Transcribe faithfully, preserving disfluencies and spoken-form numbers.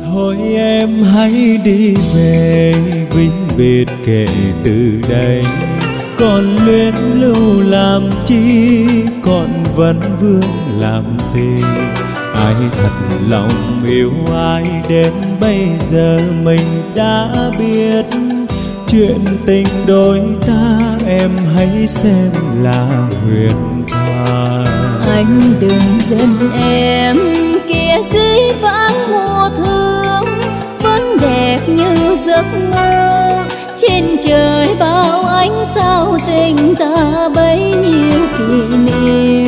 Thôi em hãy đi về, vĩnh biệt kể từ đây. Còn luyến lưu làm chi, còn vẫn vương làm gì? Ai thật lòng yêu ai đến bây giờ mình đã biết. Chuyện tình đôi ta em hãy xem là huyền thoại. Anh đừng giận em, kia dưới vắng mùa thương vẫn đẹp như giấc mơ. Trên trời bao ánh sao tình ta bấy nhiêu kỷ niệm.